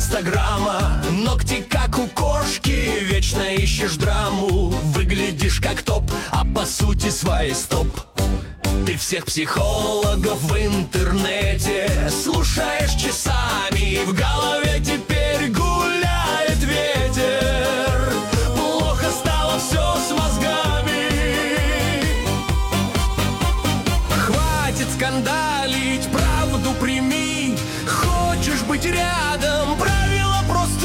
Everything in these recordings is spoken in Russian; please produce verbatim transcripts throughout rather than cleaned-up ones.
инстаграма. Ногти как у кошки, вечно ищешь драму. Выглядишь как топ, а по сути своей стоп. Ты всех психологов в интернете слушаешь часами, и в голове теперь гуляет ветер. Плохо стало все с мозгами. Хватит скандалить, правду прими. Хочешь быть рядом, правила просты.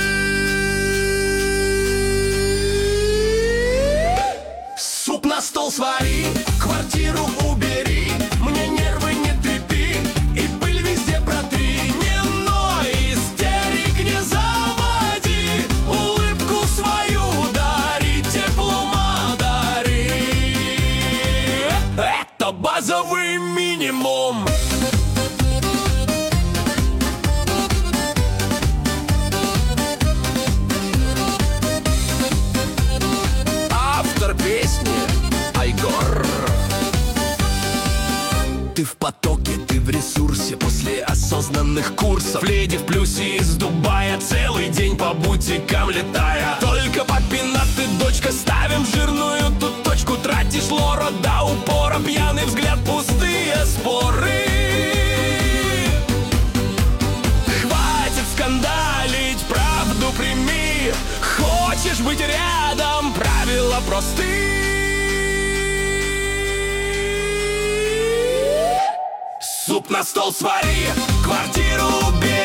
Суп на стол свари, квартиру убери, мне нервы не трепи и пыль везде протри. Не ной, истерик не заводи, улыбку свою дари, теплом одари. Это базовый минимум. Автор песни Айгор. Ты в потоке, ты в ресурсе после осознанных курсов. Леди в плюсе из Дубая, целый день по бутикам летая. Только папина ты, дочка, ставим жирную тут точку. Тратишь лора до упора, пьяный взгляд, пустые споры. Хватит скандалить, правду прими. Хочешь быть рядом, правила просты. Суп на стол свари, квартиру убери.